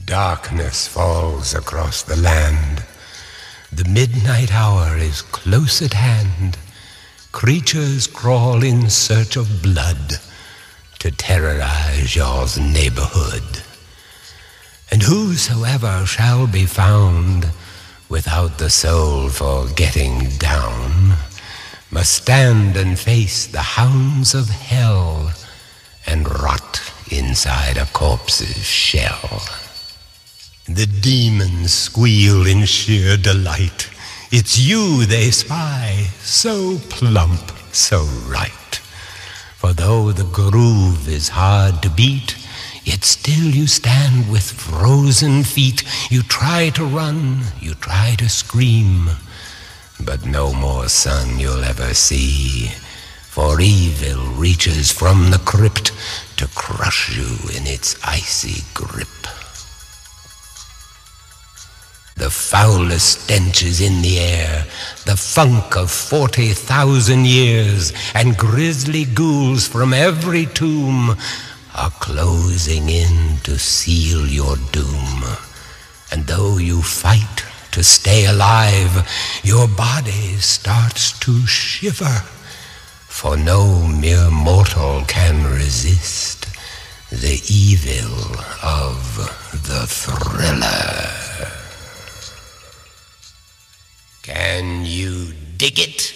Darkness falls across the land. The midnight hour is close at hand. Creatures crawl in search of blood to terrorize your neighborhood. And whosoever shall be found without the soul for getting down must stand and face the hounds of hell and rot inside a corpse's shell. The demons squeal in sheer delight. It's you they spy, so plump, so right. For though the groove is hard to beat, yet still you stand with frozen feet. You try to run, you try to scream, but no more sun you'll ever see. For evil reaches from the crypt to crush you in its icy grip. The foulest stench is in the air, the funk of 40,000 years, and grisly ghouls from every tomb are closing in to seal your doom. And though you fight to stay alive, your body starts to shiver, for no mere mortal can resist the evil of the thriller. Can you dig it?